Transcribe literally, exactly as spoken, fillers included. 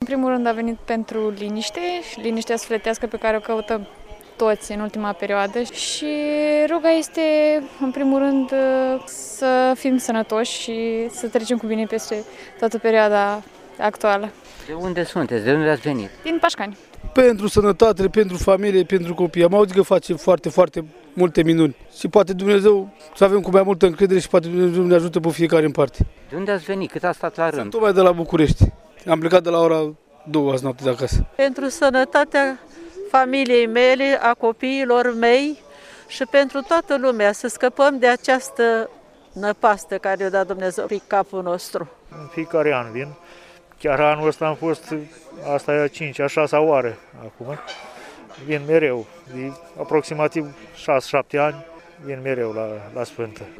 primul rând a venit pentru liniște și liniștea sufletească pe care o căutăm toți în ultima perioadă și ruga este, în primul rând, să fim sănătoși și să trecem cu bine peste toată perioada actuală. De unde sunteți? De unde ați venit? Din Pașcani. Pentru sănătate, pentru familie, pentru copii. Am auzit că face foarte, foarte multe minuni. Și poate Dumnezeu să avem cu mai multă încredere și poate Dumnezeu ne ajută pe fiecare în parte. De unde ați venit? Cât a stat la rând? Sunt tocmai de la București. Am plecat de la ora două azi noapte de acasă. Pentru sănătatea familiei mele, a copiilor mei și pentru toată lumea, să scăpăm de această năpastă care o dat Dumnezeu pe capul nostru. În fiecare an vin. Chiar anul ăsta am fost, asta e a cincea, a șasea oară acum. Vin mereu, de aproximativ șase șapte ani, vin mereu la, la Sfântă.